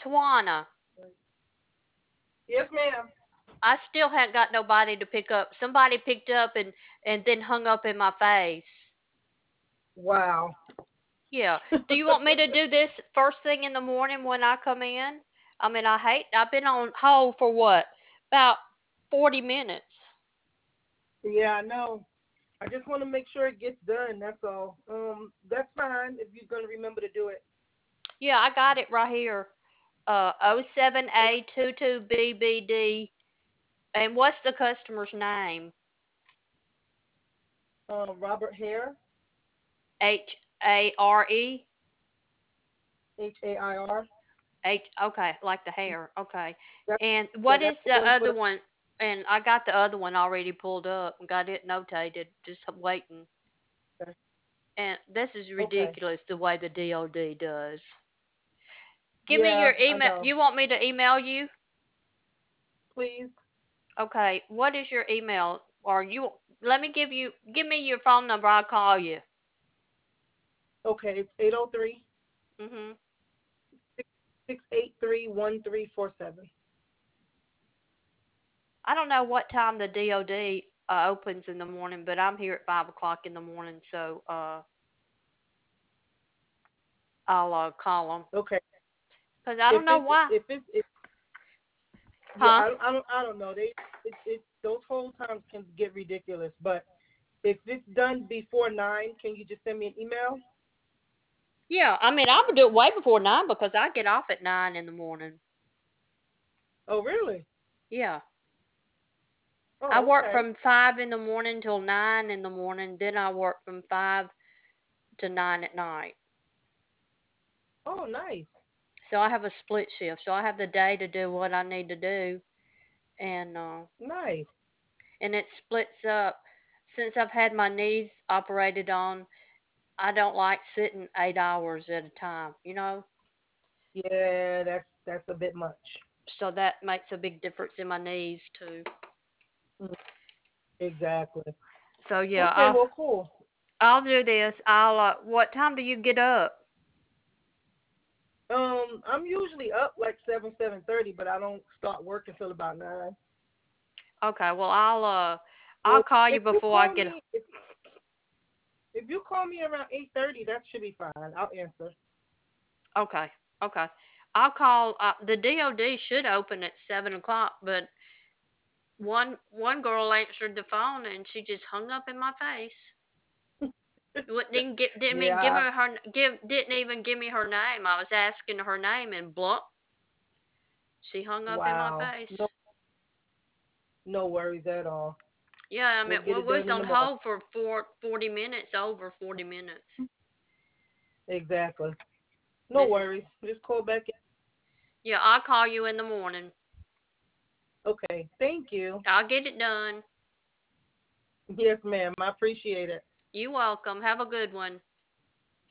Tawana, Yes, ma'am. I still hadn't got nobody to pick up. Somebody picked up and then hung up in my face. Wow. Yeah. Do you want me to do this first thing in the morning when I come in? I mean, I've been on hold for what? About 40 minutes. Yeah, I know. I just want to make sure it gets done. That's all. That's fine if you're gonna remember to do it. Yeah, I got it right here. 07A22BBD. And what's the customer's name? Robert Hare, Hare? Hair. Okay, like the hair. Okay. That, And yeah, what that's is the the one for other the. one? And I got the other one already pulled up and got it notated, just waiting. And this is Okay. ridiculous the way the DOD does. Give me Yeah, your I email. know. You want me to email you? Please. Okay. What is your email? Or let me give me your phone number. I'll call you. Okay, it's 803 Mhm. 683 1347. I don't know what time the DOD opens in the morning, but I'm here at 5 o'clock in the morning, so I'll call them. Okay. Cause I If don't know it's why. if it's if, yeah, Huh? I don't know. It those hold times can get ridiculous, but if it's done before 9, can you just send me an email? Yeah, I mean, I would do it way before 9 because I get off at 9 in the morning. Oh, really? Yeah. I Oh, work okay. from 5 in the morning till 9 in the morning. Then I work from 5 to 9 at night. Oh, nice. So I have a split shift. So I have the day to do what I need to do. And, uh, Nice. and it splits up. Since I've had my knees operated on, I don't like sitting 8 hours at a time, you know? Yeah, that's a bit much. So that makes a big difference in my knees too. Mm, exactly. So yeah, Okay, well, cool. I'll do this. What time do you get up? I'm usually up like 7:30, but I don't start work until about 9. Okay, well I'll Well, call you if you before I call get. me, if you call me around 8:30, that should be fine. I'll answer. Okay, okay. I'll call. The DOD should open at 7 o'clock, but one girl answered the phone and she just hung up in my face. Didn't even give Yeah. her didn't even give me her name. I was asking her name and blunt, she hung up in my Wow. No, face. no worries at all. Yeah, I We'll mean, get we it was done in on the morning. hold for 40 minutes, over 40 minutes. Exactly. No This is, worries. Just call back. yeah, I'll call you in the morning. Okay. Thank you. I'll get it done. Yes, ma'am. I appreciate it. You welcome. Have a good one.